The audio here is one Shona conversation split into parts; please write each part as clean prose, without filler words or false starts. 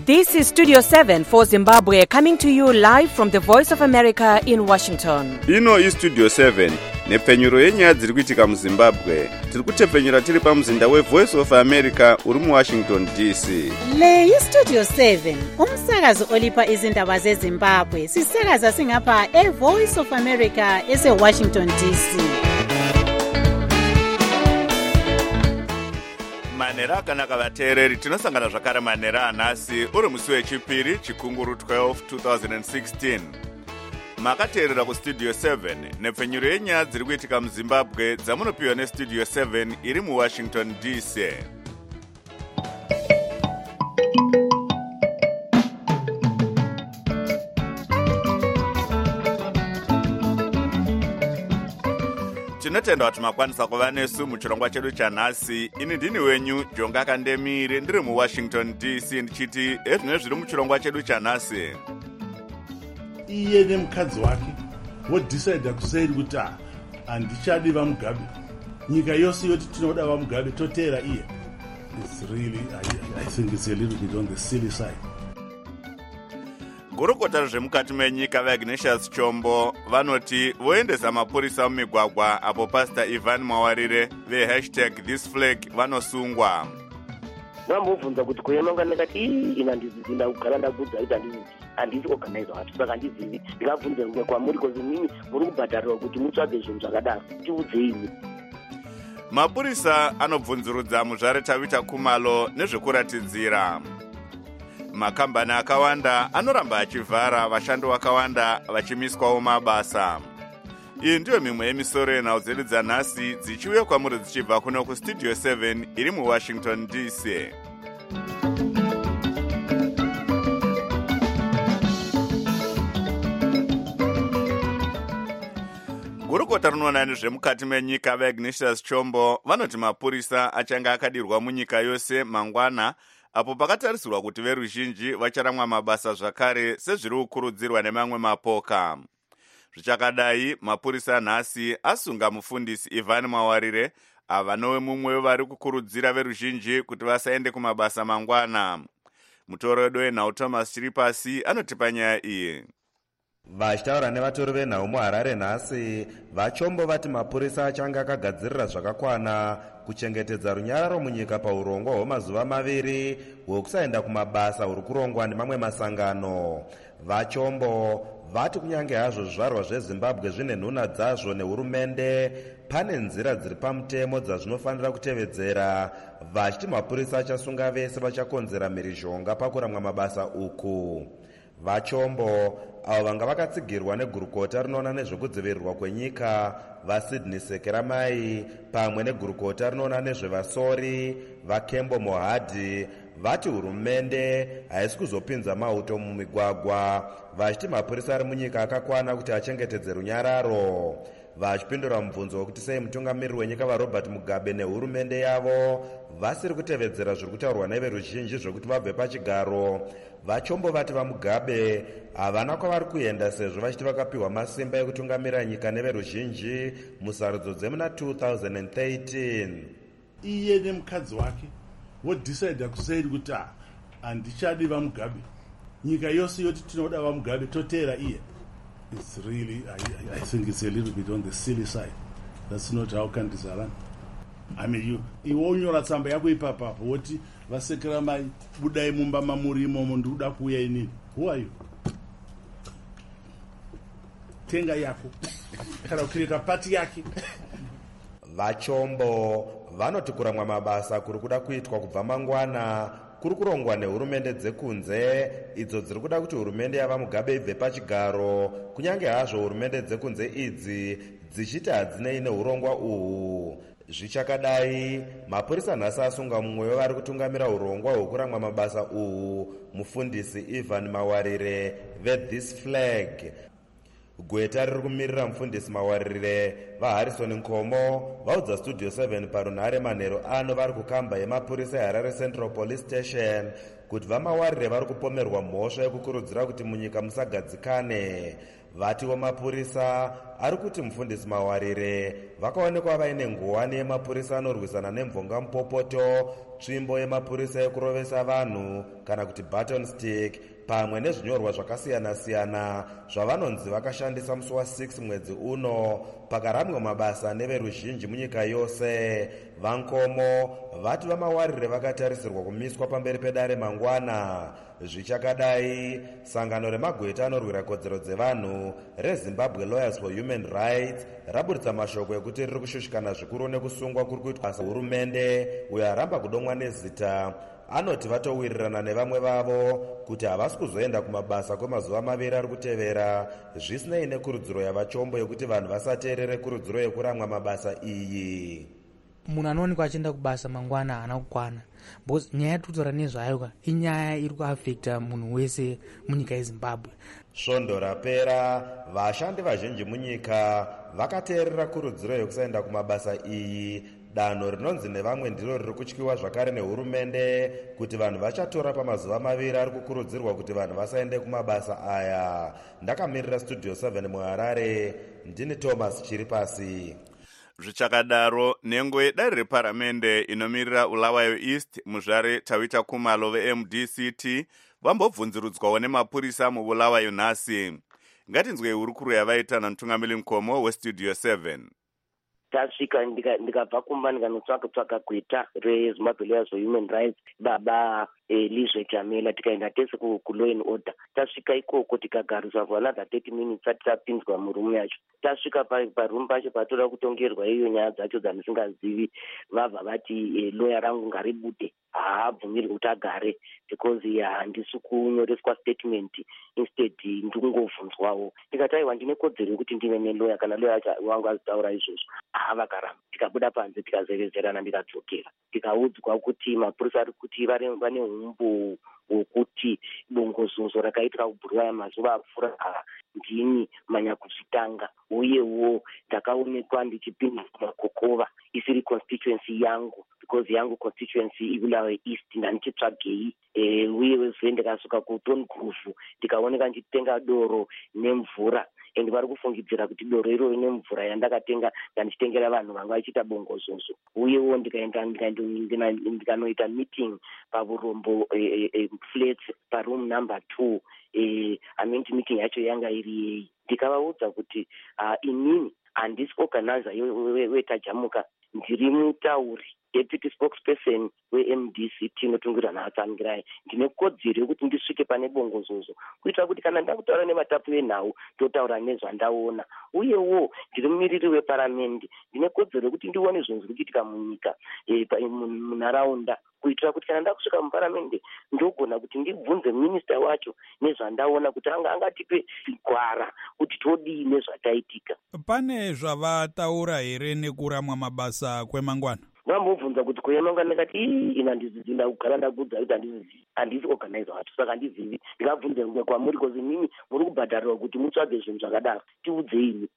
This is Studio 7 for Zimbabwe, coming to you live from the Voice of America in Washington. Ino is Studio 7, nepfenyuro yenyaya dziri kuitika muZimbabwe. Tiri kutepfenyura tiri pamuzinda weVoice of America uri muWashington DC. Le iStudio 7, umsakazo olipa izindaba zeZimbabwe. Sisakaza singapha eVoice of America eseWashington DC. Manera akanaka vateereri, tinosangana zvakare manera anhasi uri musi wechipiri chikunguru 12 2016. Makateerera kuStudio 7 nepfenyuro yenyaya dziri kuitika muZimbabwe dzamunopiwa neStudio 7 iri muWashington DC. Tinotenda kuti makwanisa kuva nesu muchirongwa chedu chanhasi. Ini ndini wenyu Jonga Kandemire, ndiri muWashington DC ndichiti ezvimwe zviri muchirongwa chedu chanhasi. Iye nemukadzi wake vodecide kusaidi kuti handichadi vaMugabe. Nyika yose yoti tinoda vaMugabe toteera iye. It's really, I think it's a little bit on the silly side. Gurukota rezvemukati menyika vaIgnatius Chombo vanoti voendesa mapurisa mumigwagwa apo Pastor Ivan Mawarire #thisflag vanosungwa. Vambobvunza kuti kuyemonga ndakati ina ndizina kugara ndabudza kuti handisi organizer watu saka handizivi. Ndikabvunza kwamuri kozi nini muri kubhadharirwa kuti mutsvage zvinhu zvakadaro tiudzeini. Mapurisa anobvunzurudza muzvare Tavita Khumalo nezvekuratidzira. Makambani akawanda anoramba achivhara, vashandi vakawanda vachimiswawo mabasa. Iyi ndiyo mimwe yemisoro yenhau dzedu dzanhasi dzichiuya kwamuri dzichibva kuno kuStudio 7 iri muWashington DC. Gurukota rinoona nezvemukati menyika vaIgnatius Chombo vanoti mapurisa achange akadirwa munyika yose mangwana, apo pakatarisirwa kuti veruzhinji vacharamwa mabasa zvakare sezviri kukurudzirwa nemamwe mapoka. Zvichakadai, mapurisa nhasi asunga mufundisi Ivan Mawarire avanowe mumwe wevari kukurudzira veruzhinji kuti vasaende kumabasa mangwana. Mutoro wedu wenhau Thomas Chiripasi anotipa nyaya iyi. Vachitaura nevatori venhau muHarare nhasi, vaChombo vati mapurisa achange akagadzirira zvakakwana kuchengetedza runyararo munyika paurongwa hwemazuva 2 hwekusaenda kumabasa huri kurongwa nemamwe masangano. VaChombo vati kunyange hazvo zvizvarwa zveZimbabwe zvine nhuna dzazvo nehurumende, pane nzira dziri pamutemo dzazvinofanira kutevedzera, vachiti mapurisa achasunga vese vachakonzera mhirizhonga pakuramwa mabasa uku. VaChombo avo vanga vakatsigirwa negurukota rinoona nezvekudzivirirwa kwenyika vaSydney Sekeramai pamwe negurukota rinoona nezvevasori vaKembo Mohadi vati hurumende haisi kuzopinza mauto mumigwagwa, vachiti mapurisa ari munyika akakwana kuti achengetedze runyararo. Vachipindura mubvunzo wekuti sei mutungamiriri wenyika vaRobert Mugabe nehurumende yavo vasiri kutevedzera zviri kutaurwa neveruzhinji zvokuti vabve pachigaro, VaChombo vati vaMugabe havana kwavari kuenda sezvo vachiti vakapiwa masimba ekutungamira nyika neveruzhinji musarudzo dzemuna 2013. Iye nemukadzi wake vodecide kusaidi kuti handichadi vaMugabe. Nyika yose yoti tinoda vaMugabe toteera iye. It's really, I think it's a little bit on the silly side. That's not how countries are run. I mean, you onyora tsamba yako ipapapo woti vaSekeramai budai mumba mamuri imomo ndoda kuuya inini. Who are you? Tenga yako kana ukireka pati yake. VaChombo vanoti kuramwa mabasa kuri kuda kuitwa kubva mangwana kuri kurongwa nehurumende dzekunze idzo dziri kuda kuti hurumende yavaMugabe ibve pachigaro, kunyange hazvo hurumende dzekunze idzi dzichiti hadzinei neurongwa uhwu. Zvichakadai, mapurisa nhasi asunga mumwe wevari kutungamira urongwa hwekuramwa mabasa uhwu, mufundisi Ivan Mawarire veThisflag. Gweta riri kumirira mufundisi Mawarire vaHarrison Nkomo vaudza Studio 7 parunhare manheru ano vari kukamba yemapurisa eHarare Central Police Station kuti vaMawarire vari kupomerwa mhosva yekukurudzira kuti munyika musagadzikane. Vatiwo mapurisa ari kuti mufundisi Mawarire vakaonekwa vaine nguwani yemapurisa anorwisana nemvonga mupopoto tsvimbo yemapurisa ekurovesa vanhu kana kuti button stick pamwe nezvinyorwa zvakasiyana-siyana zvavanonzi vakashandisa musi wa6 mwedzi uno pakaramwa mabasa neveruzhinji munyika yose. Vankomo vati vamawarire vakatarisirwa kumiswa pamberi pedare mangwana. Zvichakadai, sangano remagweta anorwira kodzero dzevanhu reZimbabwe Lawyers for Human Rights raburitsa mashoko ekuti riri kushushikana zvikuru nekusungwa kuri kuitwa hurumende uyo aramba kudomwa nezita. Anoti vatowirirana nevamwe vavo kuti havasi kuzoenda kumabasa kwemazuva 2 ari kutevera, zvisinei nekurudziro yavachombo yekuti vanhu vasateerere kurudziro yekuramwa mabasa iyi. Munhu anowanikwa achienda kubasa mangwana haana kukwana, because nyaya yatikutora nezvayo inyaya iri kuafekta munhu wese munyika yeZimbabwe. Svondo rapera, vashandi vazhinji munyika vakateerera kurudziro yekusaenda kumabasa iyi. Danho rinonzi nevamwe ndiro riri kutyiwa zvakare nehurumende kuti vanhu vachatora pamazuva 2 ari kukurudzirwa kuti vanhu vasaende kumabasa aya. Ndakamirira Studio 7 muHarare, ndini Thomas Chiripasi. Zvichakadaro, nhengo yedare reparamende inomirira Bulawayo East muzvare Tawita Kumalo veMDCT vambobvunzurudzwawo nemapurisa muBulawayo nhasi. Ngatinzwe hurukuro yavaita namutungamiri mukoma weStudio 7. Tasvika ndikabva kumba ndikanotsvaka gweta reZimbabwe Lawyers for Human Rights baba Lizwe Jamela, tikaenda tese ku-law and order. Tasvika ikoko tikagariswa for another 30 minutes ati tapinzwa murumu yacho. Tasvika parumu pacho patoda kutongerwa iyo nyaya dzacho dzandisingazivi, vabva vati lawyer rangu ngaribude, haabvumirwi kuti agare because handisi kunyoreswa statement, instead ndikungovhunzwawo. Ndikati aiwa ndine kodzero yekuti ndive nelawyer, kana lawyer wangu azitaura izvozvo. Vakaramba. Tikabuda panze tikazevezerana ndikadzokera. Tikaudzwa kuti mapurisa ari kuti vane umbo wokuti bongozozo rakaitwa kuBulawayo mazuva apfuura ndini manyakuzvitanga, uyewo ndakaonekwa ndichipinda kumakokova isiri constituency yangu, because yangu constituency iBulawayo East, ndandichitsvagei. Uyewo ndikasuka kuTon Groove ndikaoneka ndichitenga doro nemvura, and vari kufungidzira kuti doro iro nemvura yandakatenga ndandichitengera vanhu vanga vachiita bongozozo. Uyewo ndikanoita meeting paurombo flats paroom number 2. Meeting yacho yanga iri ndikavaudza kuti inini handisi organizer wetajamuka, ndiri mutauri deputy spokesperson weMDCT inotungira naatsangirai. Ndine kodzero yekuti ndisvike pane bongozozo kuitira kuti kana ndakutaura nematapu enhau totaura nezvandaona. Uyewo ndiri mumiriri weparamende, ndine kodzero yekuti ndione zvinhu zviri kuitika munyika munharaunda, kuitira kuti kana ndakusvika muparamende ndogona kuti ndibvunze minista wacho nezvandaona kuti angatipe gwara kuti todii nezvataitika. Pane zvavataura here nekuramwa mabasa kwemangwana? Vambobvunza kuti kwemangwana, ndikati ina ndizizinda kugara ndakudza kuti handisi organizer wacho, saka handizivi. Ndikabvunza rumwe kwamuri kozi mimi muri kubhadharirwa kuti mutsvage zvinhu zvakadaro, tiudzeini.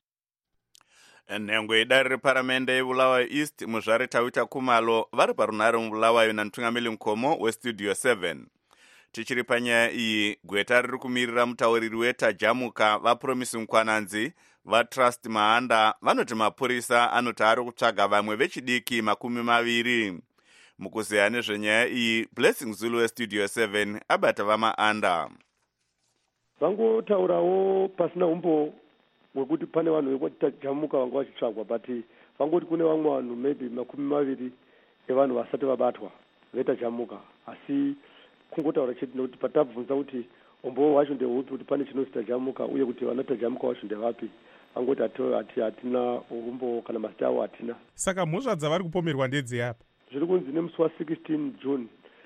Nhengo yedare reparamende yeBulawayo East muzvare Tawita Kumalo vari parunhare muBulawayo namutungamiri mukoma weStudio 7. Tichiri panyaya iyi, gweta riri kumirira mutauriri wetajamuka vaPromisi Mukwananzi vaTrust Mahanda vanoti mapurisa anoti ari kutsvaga vamwe vechidiki 20. Mukuzeya nezvenyaya iyi, Blessing Zulu weStudio 7 abata vamaanda. Vangotaurawo pasina umbo wekuti pane vanhu vekutajamuka vanga vachitsvagwa, but vangoti kune vamwe vanhu maybe 20 evanhu vasati vabatwa vetajamuka. Asi kungotaura chete nekuti patabvunza kuti umbo wacho ndehupi, kuti pane chinonzi tajamuka uye kuti vana tajamuka wacho ndevapi, vangoti hatina umbo kana mazita avo hatina. Saka mhosva dzavari kupomerwa ndedzeapa? Zviri kunzi nemusi wa16 June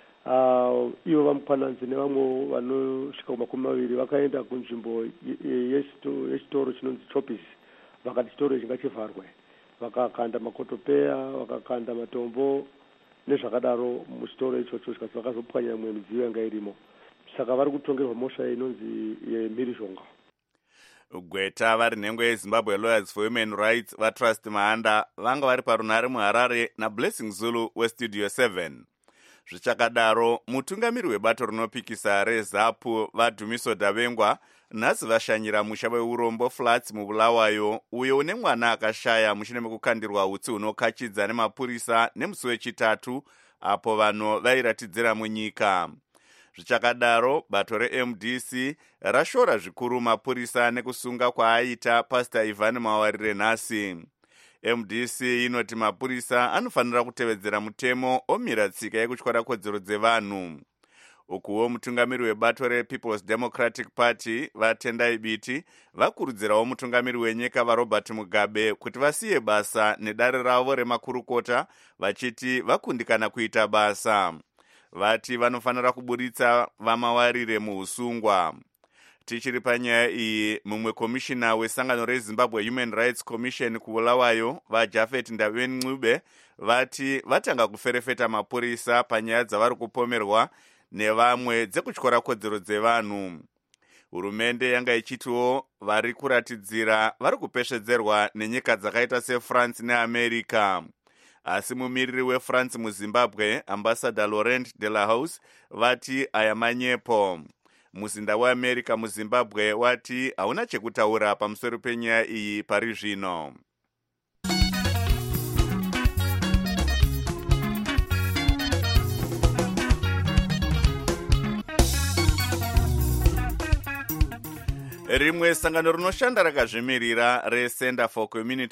ivo vaMukwananzi nevamwe vanosvika ku20 vakaenda kunzvimbo yechitoro chinonzi Choppies, vakati chitoro chinga chivharwe, vakakanda makotopeya, vakakanda matombo nezvakadaro muchitoro ichocho, chikasi vakazopwanya imwe midziyo yanga irimo. Saka vari kutongerwa mhosva inonzi yemhirizhonga. Gweta vari nhengo yeZimbabwe Lawyers for Human Rights vaTrust Mahanda vanga vari parunhare muHarare naBlessing Zulu weStudio 7. Zvichakadaro, mutungamiri webato rinopikisa reZAPU vaDhumiso Davengwa nhasi vashanyira musha weurombo flats muBulawayo uyo une mwana akashaya mushure mekukandirwa utsi hunokachidza nemapurisa nemusi wechitatu apo vanhu vairatidzira munyika. Zvichakadaro, bato reMDC rashora zvikuru mapurisa nekusunga kwaaita Pastor Ivan Mawarire nhasi. MDC inoti mapurisa anofanira kutevedzera mutemo omira tsika yekutyara kodzero dzevanhu. Ukuwo mutungamiri webato rePeople's Democratic Party vaTendai Biti vakurudzirawo mutungamiri wenyika vaRobert Mugabe kuti vasiye basa nedare ravo remakurukota vachiti vakundikana kuita basa. Vati vanofanira kuburitsa vaMawarire muusungwa. Tichiri panyaya iyi, mumwe komishina wesangano reZimbabwe Human Rights Commission kuBulawayo vaJafet Ndavenqube vati vatanga kuferefeta mapurisa panyaya dzavari kupomerwa nevamwe dzekutyora kodzero dzevanhu. Hurumende yanga ichitiwo vari kuratidzira vari kupeshedzerwa nenyika dzakaita seFrance neAmerica. Asi mumiriri weFrance muZimbabwe, Ambassador Laurent Delahousse, vati aya manyepo. Muzinda weAmerica muZimbabwe wati hauna chekutaura pamusoro penyaya iyi pari zvino. Rimwe sangano rinoshanda rakazvimirira reCenter for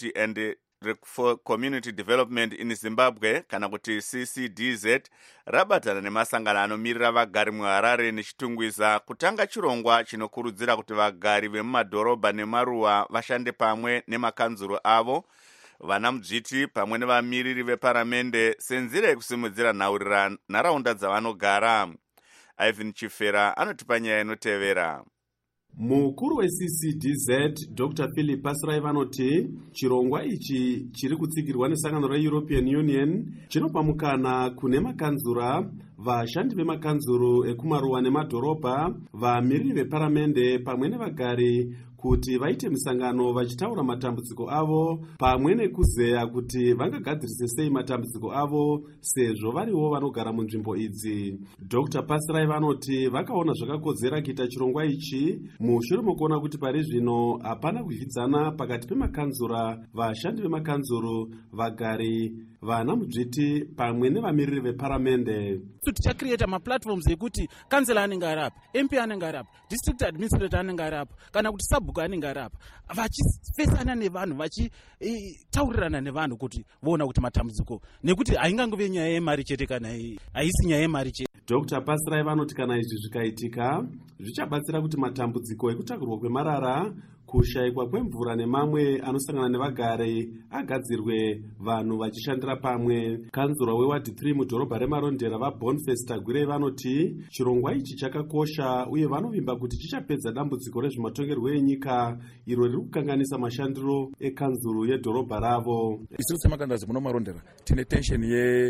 Community Development in Zimbabwe kana kuti CCDZ rabatana nemasangano anomirira vagari muHarare nechitungwiza kutanga chirongwa chinokurudzira kuti vagari vemumadhorobha nemaruwa vashande pamwe nemakanzuro avo, vana mudzviti pamwe nevamiriri veparamende senzira yekusimudzira nharaunda dzavanogara. Ivan Chifera anotipa nyaya inotevera. Mukuru weCCDZ Dr. Philip Pasirai vanoti chirongwa ichi chiri kutsigirwa nesangano reEuropean Union chinopa mukana kune makanzura, vashandi vemakanzuro ekumaruwa nemadhorobha, vamiriri veparamende pamwe nevagari kuti vaite misangano vachitaura matambudziko avo pamwe nekuzeya kuti vangagadzirise sei matambudziko avo sezvo variwo vanogara munzvimbo idzi. Dr. Pasirai vanoti vakaona zvakakodzera kuita chirongwa ichi mushure mokuona kuti pari zvino hapana kuvhidzana pakati pemakanzura, vashandi vemakanzuro, vagari, vana mudzviti pamwe nevamiriri veparamende. Tichacreata maplatforms ekuti kansela anenge ari apa, MP anenge ari apa, district administrator anenge ari apa, kana kuti sabhuku anenge ari apa, vachifesana nevanhu, vachitaurirana nevanhu kuti voona kuti matambudziko, nekuti haingangove nyaya yemari chete kana haisi nyaya yemari chete. Dr. Pasirai vanoti kana izvi zvikaitika zvichabatsira kuti matambudziko ekutakurwa kwemarara, kushayikwa kwemvura nemamwe anosangana nevagari agadzirwe, vanhu vachishandira pamwe. Kanzura wewadi 3 mudhorobha remarondera vaBoniface Tagwire vanoti chirongwa ichi chakakosha uye vanovimba kuti chichapedza dambudziko rezvematongerwo enyika iro riri kukanganisa mashandiro ekanzuru yedhorobha ravo. Isu semakandazi muno marondera tine tension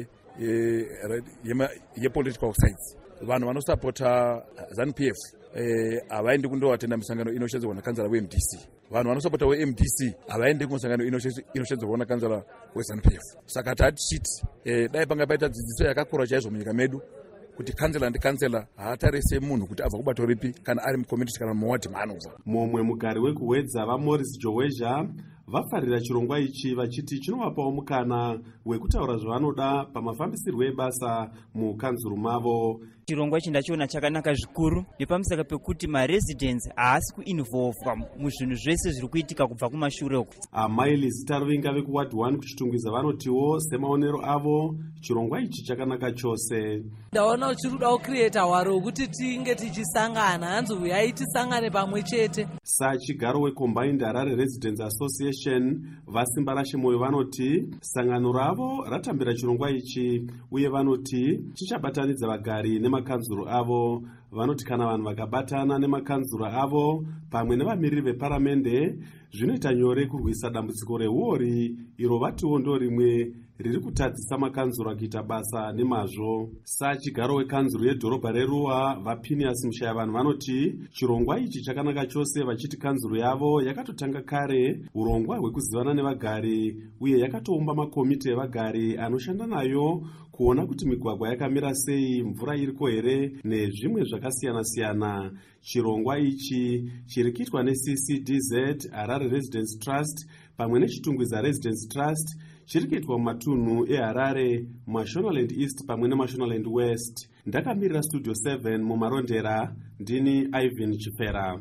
ye political sides. Vanhu vanosapota ZANU-PF havaendi kundoatenda misangano inoshedzerwa nakanzara weMDC. Vanhu vanosapota weMDC havaendi kumusangano inoshedzerwa nakanzara weZANU-PF. Saka tatichiti dai panga paita dzidziso yakakura chaizvo munyika medu kuti kansela ndikansela haatarise munhu kuti abva kubato ripi kana ari mucommunity kana muwadi maanobva. Mumwe mugari wekuwedza vaMorris Joweja vafarira chirongwa ichi vachiti chinovapawo mukana wekutaura zvavanoda pamafambisirwo ebasa mukanzuru mavo. Chirongwa ichi ndachiona chakanaka zvikuru nepamusaka pekuti maresidents haasi kuinvolvwa muzvinhu zvese zviri kuitika kubva kumashure uku. Amaili Zitaruvinga vekuward 1 kuchitungwiza vanotiwo semaonero avo chirongwa ichi chakanaka chose. Ndaona chiri kuda kucreata hwaro wekuti tinge tichisangana, hanzi uyai tisangane pamwe chete. Sachigaro weCombined Harare Residents Association vasimba rashe moyo vanoti sangano ravo ratambira chirongwa ichi uye vanoti chichabatanidza vagari nemakanzuro avo. Vanoti kana vanhu vakabatana nemakanzuro avo pamwe nevamiriri veparamende zvinoita nyore kurwisa dambudziko reuori iro vatiwo ndo rimwe riri kutadzisa makanzuro kuita basa nemazvo. Sachigaro wekanzuro yedhorobha reRuwa vaPhinias Mushayavanhu vanoti chirongwa ichi chakanaka chose, vachiti kanzuro yavo yakatotanga kare urongwa hwekuzivana nevagari uye yakatoumba makomiti evagari anoshanda nayo kuona kuti migwagwa yakamira sei, mvura iriko here nezvimwe zvakasiyana-siyana. Chirongwa ichi chiri kuitwa neCCDZ Harare Residents Trust pamwe nechitungwiza Residence Trust chiri kuitwa mumatunhu eHarare, Mashonaland East pamwe neMashonaland West. Ndakamirira Studio 7 mumarondera, ndini Ivan Chipera.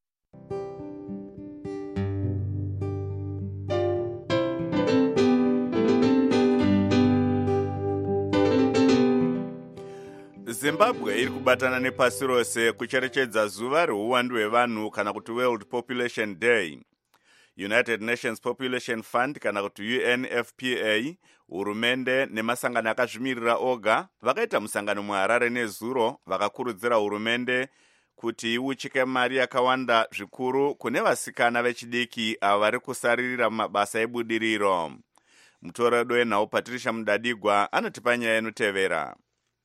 Zimbabwe iri kubatana nepasi rose kucherechedza zuva reuwandu hwevanhu kana kuti World Population Day. United Nations Population Fund kana kuti UNFPA, hurumende nemasangano akazvimirira oga vakaita musangano muHarare nezuro vakakurudzira hurumende kuti iuchike mari yakawanda zvikuru kune vasikana vechidiki ava vari kusaririra mabasa ebudiriro. Mutoredo wenhau Patricia Mudadigwa anotipa nyaya inotevera.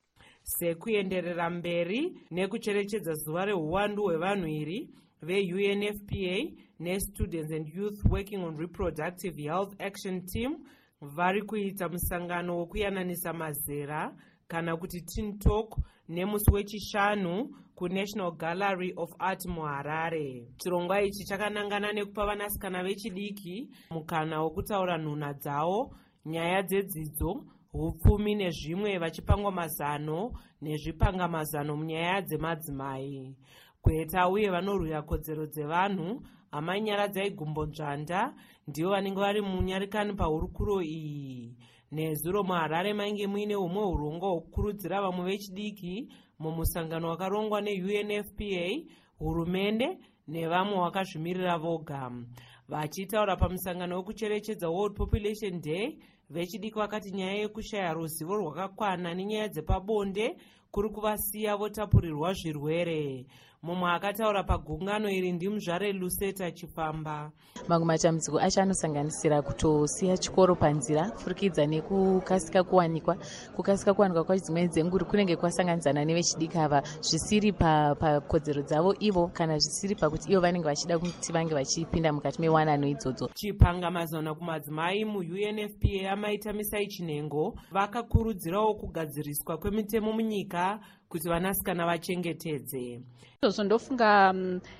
Sekuenderera mberi nekucherechedza zuva reuwandu hwevanhu iri, ve-UNFPA ne-Students and Youth Working on Reproductive Health Action Team vari kuita musangano wokuyananisa mazera kana kuti Teen Talk nemusi wechishanu kuNational Gallery of Art muHarare. Chirongwa ichi chakanangana nekupa vanasikana vechidiki mukana wokutaura nhuna dzavo, nyaya dzedzidzo, hupfumi nezvimwe vachipangwa mazano nezvipangamazano munyaya dzemadzimai. Kweta uye vanorwira kodzero dzevanhu, amanyaradzai Gumbo-Nzvanda ndivo vanenge vari munyarikani pahurukuro iyi. Nezuro muHarare mainge muine humwe urongwa hwokukurudzira vamwe vechidiki mumusangano wakarongwa neUNFPA, hurumende nevamwe vakazvimirira voga. Vachitaura pamusangano wekucherechedza World Population Day, vechidiki vakati nyaya yekushaya ruzivo rwakakwana nenyaya dzepabonde kuri kuvasiya votapurirwa zvirwere. Mumwe akataura pagungano iri ndimuzvare Luseta Chifamba. Mamwe matambudziko acho anosanganisira kutosiya chikoro panzira, furikidza nekukasika kuwanikwa kwacho dzimweni dzenguri kunenge kwasanganidzana nevechidiki ava zvisiri pakodzero dzavo ivo kana zvisiri pakuti ivo vanenge vachida kuti vange vachipinda mukati mewanano idzodzo. Chipangamazano kumadzimai mu-UNFPA amaita Misai Chinengo vakakurudzirawo kugadziriswa kwemitemo munyika kuti vanasikana vachengetedze. Izvozvo ndofunga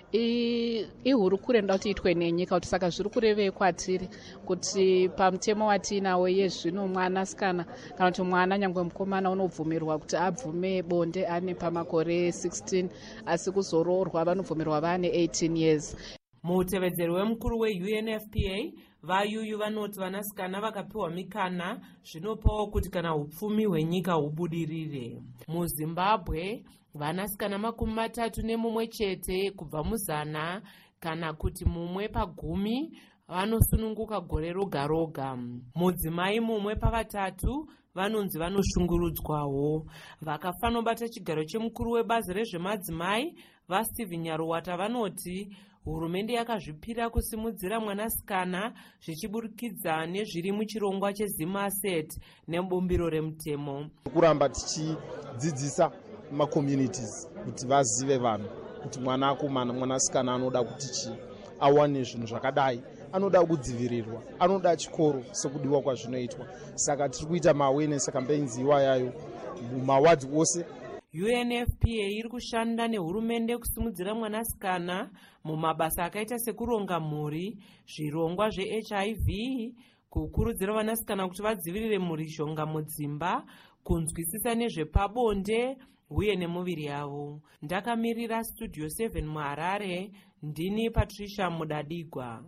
ihurukure ndoda kuti itwe nenyika, kuti saka zviri kurevei kwatiri kuti pamutemo watinawo yezvino mwanasikana kana kuti mwana nyangwe mukomana unobvumirwa kuti abvume bonde ane pamakore 16 asi kuzoroorwa vanobvumirwa vane 18 years. Mutevedzeri wemukuru we-UNFPA vayuyu vanoti vanasikana vakapiwa mikana zvinopawo kuti kana hupfumi hwenyika hubudirire. MuZimbabwe vanasikana 31 chete kubva muzana kana kuti mumwe pa10 vanosununguka gore roga roga. Mudzimai mumwe pa3 vanonzi vanoshungurudzwawo. Vakafanobata chigaro chemukuru webazi rezvemadzimai vaStephen Nyaruwata vanoti hurumende yakazvipira kusimudzira mwanasikana zvichiburikidza nezviri muchirongwa cheZimaset nebumbiro remutemo. Kuramba tichidzidzisa macommunities kuti vazive vanhu kuti mwanasikana anoda kuti awane zvinhu zvakadai, anoda kudzivirirwa, anoda chikoro sekudiwa kwazvinoitwa. Saka tiri kuita ma-awareness campaigns iwayayo mumawadhi ose. UNFPA iri kushanda nehurumende kusimudzira mwanasikana mumabasa akaita sekuronga mhuri, zvirongwa zveHIV, kukurudzira vanasikana kuti vadzivirire mhurishonga mudzimba, kunzwisisa nezvepabonde uye nemuviri yavo. Ndakamirira Studio 7 muHarare, ndini Patricia Mudadigwa.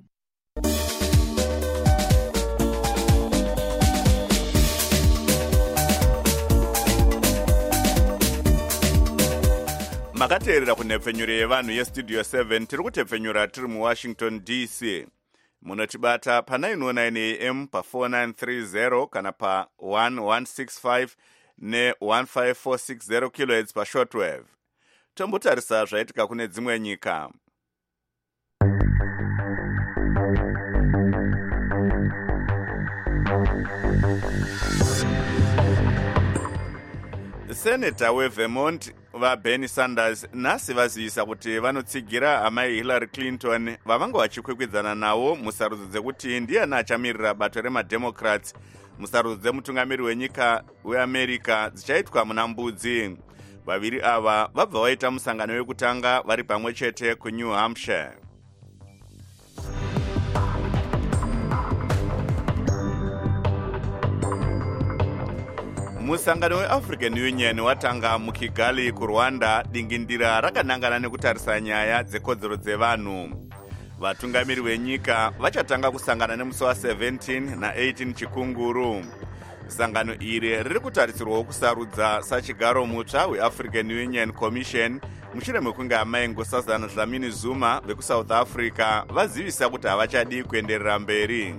Makateerera kunhepfenyuro yevanhu yestudio 7 tiri kutepfenyura tiri muWashington DC. Munotibata pa 909 AM pa 4930 kana pa 1165 ne 15460 kHz pa shortwave. Tombotarisa zvaitika kune dzimwe nyika. Senator weVermont vaBernie Sanders nhasi vazivisa kuti vanotsigira amai Hillary Clinton vavanga vachikwikwidzana nawo musarudzo dzekuti ndiani achamirira bato remademocrats musarudzo dzemutungamiri wenyika weAmerica dzichaitwa muna Mbudzi. Vaviri ava vabva vaita musangano wekutanga vari pamwe chete kuNew Hampshire. musangano weAfrican Union watanga mukigali kuRwanda dingindira rakanangana nekutarisa nyaya dzekodzero dzevanhu. Vatungamiri venyika vachatanga kusangana nemusi wa17 na18 chikunguru. Sangano iri riri kutarisirwawo kusarudza sachigaro mutsva weAfrican Union Commission mushure mekunge amai Nkosazana Dlamini Zuma vekuSouth Africa vazivisa kuti havachadi kuenderera mberi.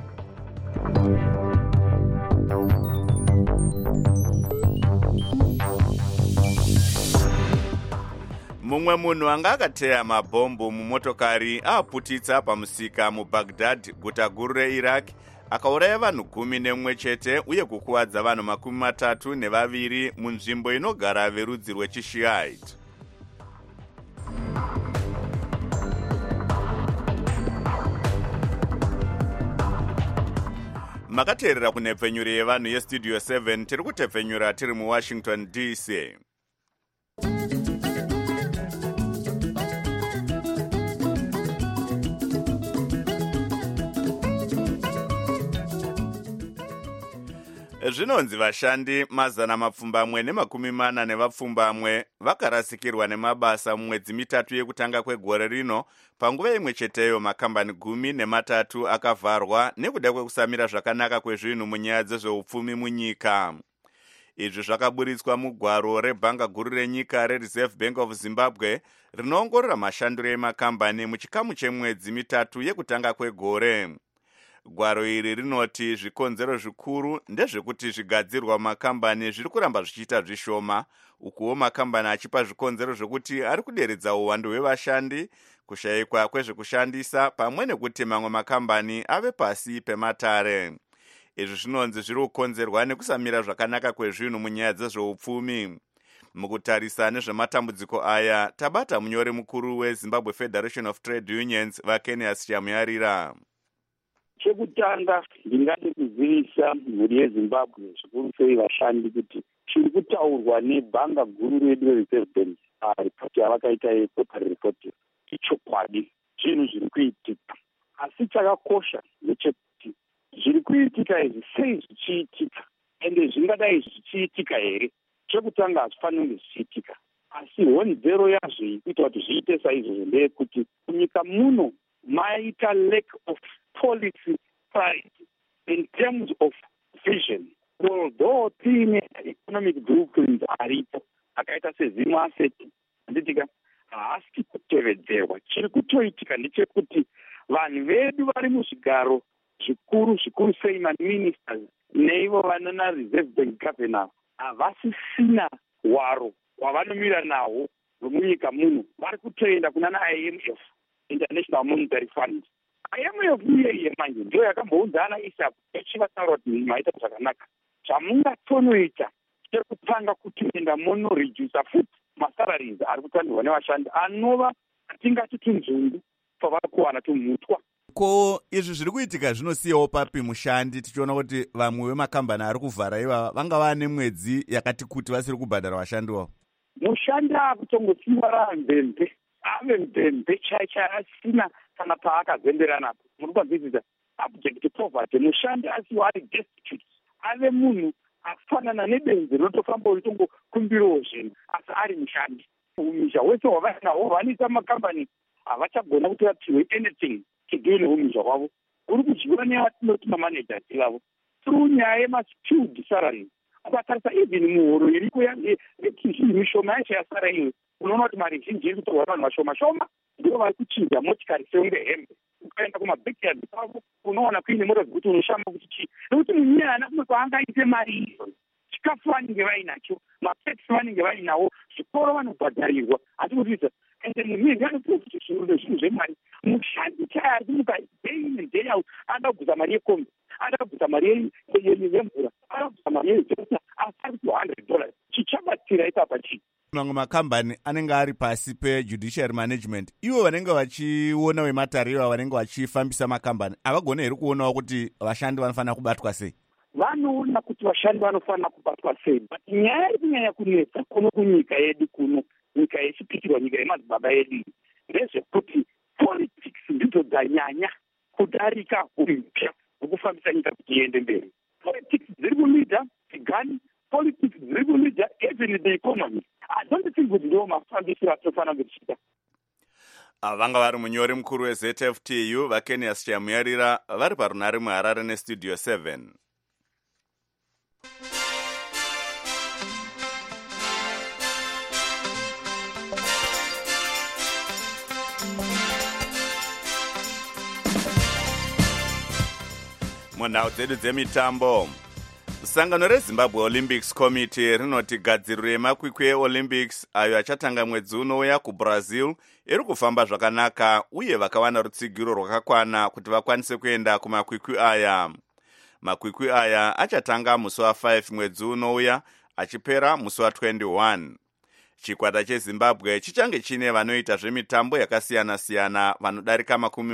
Mumwe munhu anga akateya mabhombo mumotokari aaputitsa pamusika muBaghdad, guta guru reIraq, akauraya vanhu 11 chete uye kukuwadza vanhu 32 munzvimbo inogara verudzi rwechishiite. Makateerera kunhepfenyuro yevanhu yestudio 7 tiri kutepfenyura tiri muWashington DC. Zvinonzi vashandi 140 nevapfumbamwe vakarasikirwa nemabasa mumwedzi mitatu yekutanga kwegore rino. Panguva imwe cheteyo makambani 13 akavharwa nekuda kwekusamira zvakanaka kwezvinhu munyaya dzezveupfumi munyika. Izvi zvakaburitswa mugwaro rebhanga guru renyika reReserve Bank of Zimbabwe rinoongorora mashandiro emakambani muchikamu chemwedzi mitatu yekutanga kwegore. Gwaro iri rinoti zvikonzero zvikuru ndezvekuti zvigadzirwa makambani zviri kuramba zvichiita zvishoma, ukuwo makambani achipa zvikonzero zvekuti ari kuderedza uwandu hwevashandi, kushayikwa kwezvekushandisa pamwe nekuti mamwe makambani ave pasi pematare. Izvi zvinonzi zviri kukonzerwa nekusamira zvakanaka kwezvinhu munyaya dzezveupfumi. Mukutarisa nezvematambudziko aya tabata munyori mukuru weZimbabwe Federation of Trade Unions vaKenias Chamuyarira. Chekutanga ndingade kuzivisa mhuri yeZimbabwe zvikuru sei vashandi kuti chiri kutaurwa nebhanga guru redu reReserve Bank ripoti yavakaita yequarterly report ichokwadi, zvinhu zviri kuitika. Asi chakakosha ndechekuti zviri kuitika izvi sei zvichiitika ende zvingadai zvichiitika here. Chekutanga hazvifaniri kunge zvichiitika, asi honzero yazvo kuita kuti zviite saizvozvo ndeyekuti munyika muno maita lack of policy pride in terms of vision. Although tiine economic blueprints aripo akaita sezimwe aseti anditika haasi kutevedzerwa. Chiri kutoitika ndechekuti vanhu vedu vari muzvigaro zvikuru sei maministers neivo vanona Reserve Bank governor havasisina hwaro hwavanomira nahwo munyika muno. Vari kutoenda kunana IMF, International Monetary Fund. IMF iyeye manje ndiyo yakambounzana ISAP echivataura kuti maita zvakanaka. Zvamungatonoita chekutanga kutoenda mono reducer futi masalaries ari kutandirwa nevashandi anova atingati tunzungu pavari kuwana tumutwa. Ko izvi zviri kuitika zvinosiyawo papi mushandi tichiona kuti vamwe vemakambani ari kuvhara ivava vanga vane mwedzi yakati kuti vasiri kubhadhara vashandi wavo? Mushandi akutongosimbara mbembe, ave mbembe chaicha asina kana paakazemberana. Muri kuzivisa abject poverty, mushandi asiwo ari destitute, ave munhu afanana nebenzi rinotofamba ritongokumbirawo zvinhu asi ari mushandi. Umisha hwese hwavanaho vanoita makambani havachagona kuti vapiwe anything chidini umisha hwavo. Uri kudyiwa nevatinoti mamanagers vavo through nyaya yemaskilled salaries. Ukatarisa even muhoro iriko mishoma yacho yasara iwe, unoona kuti mari zhinji iri kutorwa vanhu vashoma shoma ndivo vari kuchinja motikari seunge hembe. Ukaenda kumabackyard kwavo unoona kuine mota dzekuti unoshamba kuti chii, nekuti munyana kuno kwaangaite mari iyo, chikafu vanenge vainacho, mapets vanenge vainawo, zvikoro vanobhadharirwa, asi kutisa ende munhu anopiwa kuti zvinhu zvemari. Mushandi chaya ari kumuka day in day out, anoda kubvisa mari yekombi, anoda kubvisa mari yemvura, anoda kubvisa mari yezota, asi $100. Chichabatsira ipapa chii? Mamwe makambani anenge ari pasi pejudiciary management, ivo vanenge vachiona vematariwa vanenge vachifambisa makambani havagone here kuonawo kuti vashandi vanofanira kubatwa sei? Vanoona kuti vashandi vanofanira kubatwa sei, but nyaya iri kunyanya kunetsa kuno kunyika yedu kuno, nyika yechipitirwa, nyika yemadzibaba edu, ndezvekuti politics ndidzo dzanyanya kudarika upya hwekufambisa nyika kuti iende mberi. Politics dziri kumidha tigani, politics dziri kulidha heavily the economy. I don't think kuti ndiwo mafambisiro atofana kuchiita. Vanga vari munyori mukuru weZFTU vaKenias Chamuyarira vari parunare muHarare nestudio 7. Munhau dzedu dzemitambo, sangano reZimbabwe Olympics Committee rinoti gadziriro yemakwikwi eOlympics ayo achatanga mwedzi unouya kuBrazil iri kufamba zvakanaka uye vakawana rutsigiro rwakakwana kuti vakwanise kuenda kumakwikwi aya. Makwikwi aya achatanga musi wa5 mwedzi unouya achipera musi wa21. Chikwata cheZimbabwe chichange chine vanoita zvemitambo yakasiyana-siyana vanodarika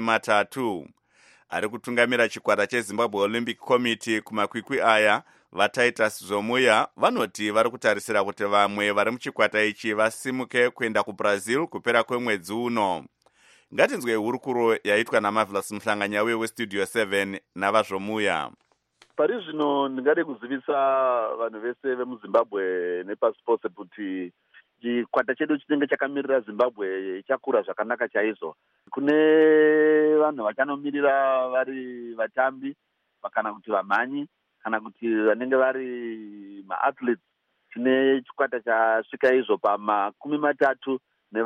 30. Ari kutungamira chikwata cheZimbabwe Olympic Committee kumakwikwi aya, vaTitus Zomuya, vanoti vari kutarisira kuti vamwe vari muchikwata ichi vasimuke kuenda kuBrazil kupera kwemwedzi uno. Ngatinzwe hurukuro yaitwa naMarvelous Mhlanganyauye westudio 7 navaZomuya. Pari zvino ndingade kuzivisa vanhu vese vemuZimbabwe nepasi pose kuti chikwata chedu chinenge chakamirira Zimbabwe chakura zvakanaka chaizvo. Kune vanhu vachanomiririra vari vatambi kana kuti vamhanyi kana kuti vanenge vari maathletes. Tine chikwata chasvika izvo pa32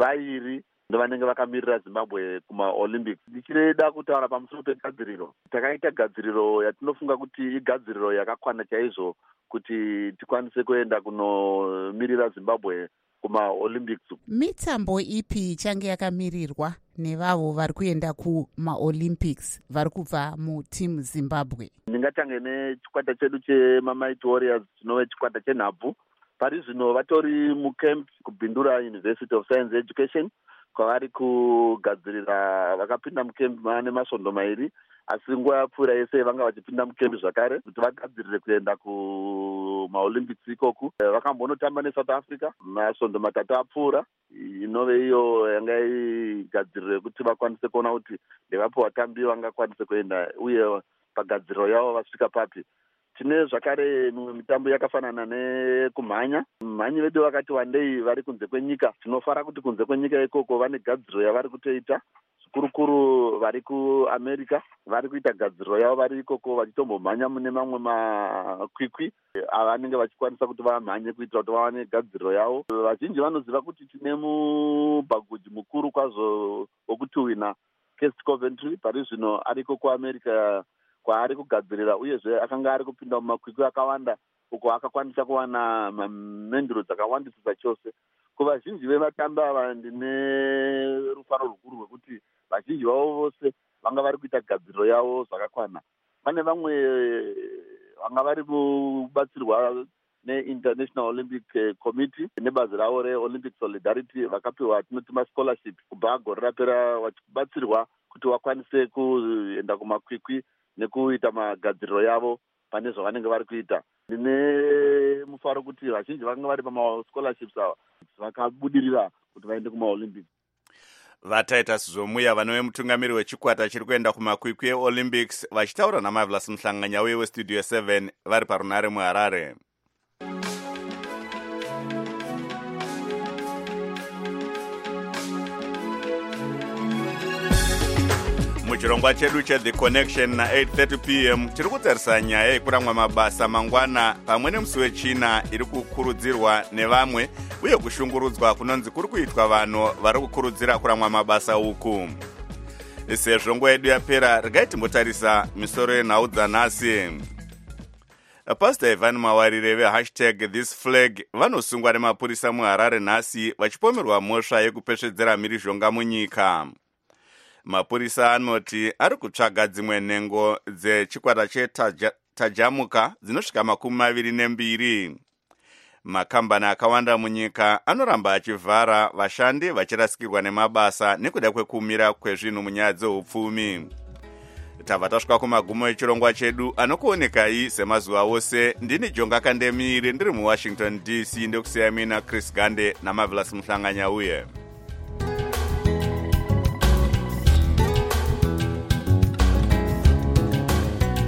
ndo vanenge vakamirira Zimbabwe kumaOlympics. Ndichida kutaura pamusoro pegadziriro. Takaita gadziriro yatinofunga kuti igadziriro yakakwana chaizvo kuti tikwanise kuenda kunomirira Zimbabwe kumaOlympics. Mitambo ipi change yakamirirwa nevavo vari kuenda kumaOlympics vari kubva mutimu Zimbabwe? Ndingatange nechikwata chedu cheMamighty Warriors chinove chikwata chenhabvu. Pari zvino vatori mucamp kuBindura University of Science Education kwavari kugadzirira, vakapinda mucamp maane masondo mairi, asi nguva yapfuura yese vanga vachipinda mucamp zvakare kuti vagadzirire kuenda kumaOlympics ikoku. Vakambonotamba neSouth Africa masondo 3 apfuura, inove iyo yanga igadzirire kuti vakwanise kuona kuti ndevapo vatambi vangakwanise kuenda uye pagadziriro yavo vasvika papi. Tine zvakare mimwe mitambo yakafanana nekumhanya. Mhanyi vedu vakati wandei vari kunze kwenyika. Tinofara kuti kunze kwenyika ikoko vane gadziriro yavari kutoita. Zvikurukuru vari kuAmerica vari kuita gadziriro yavo vari ikoko vachitombomhanya mune mamwe makwikwi avanenge vachikwanisa kuti vamhanye kuitira kuti vawane gadziriro yavo. Vazhinji vanoziva kuti tine mubhaguji mukuru kwazvo wokutuhwina Cast Coventry pari zvino ariko kuAmerica kwaari kugadzirira, uyezve akanga ari kupinda mumakwikwi akawanda uko akakwanisa kuwana mamenduro dzakawandisisa chose. Kuvazhinji vevatambi ava ndine rufaro rukuru rwekuti vazhinji vavo vose vanga vari kuita gadziriro yavo zvakakwana. Pane vamwe vanga vari kubatsirwa neInternational Olympic Committee nebazi ravo reOlympic Solidarity, vakapiwa tinoti mascholarship kubva gore rapera vachibatsirwa kuti vakwanise kuenda kumakwikwi nekuita magadziriro yavo pane zvavanenge vari kuita. Ndine mufaro kuti vazhinji vanga vari pamascholarships ava vakabudirira kuti vaende kumaOlympics. VaTitus Zomuya vanove mutungamiri wechikwata chiri kuenda kumakwikwi eOlympics vachitaura naMarvelous Mhlanganyauye westudio 7 vari parunare muHarare. Muchirongwa chedu cheThe Connection na 8:30 p.m. tiri kutarisa nyaya yekuramwa mabasa mangwana pamwe nemusi wechina iri kukurudzirwa nevamwe uye kushungurudzwa kunonzi kuri kuitwa vanhu vari kukurudzira kuramwa mabasa uku. Sezvo nguva yedu yapera, regai timbotarisa misoro yenhau dzanhasi. Pastor Ivan Mawarire ve#ThisFlag vanosungwa nemapurisa muHarare nhasi vachipomerwa mhosva yekupesvedzera mhirizhonga munyika. Mapurisa anoti ari kutsvaga dzimwe nhengo dzechikwata chetajamuka dzinosvika 22. Makambani akawanda munyika anoramba achivhara vashandi vachirasikirwa nemabasa nekuda kwekuumira kwezvinhu munyaya dzeupfumi. Tabva tasvika kumagumo echirongwa chedu anokuonekai semazuva ose. Ndini Jonga Kandemire ndiri muWashington DC, ndokusiyamina Chris Gande naMarvelous Mhlanganyauye.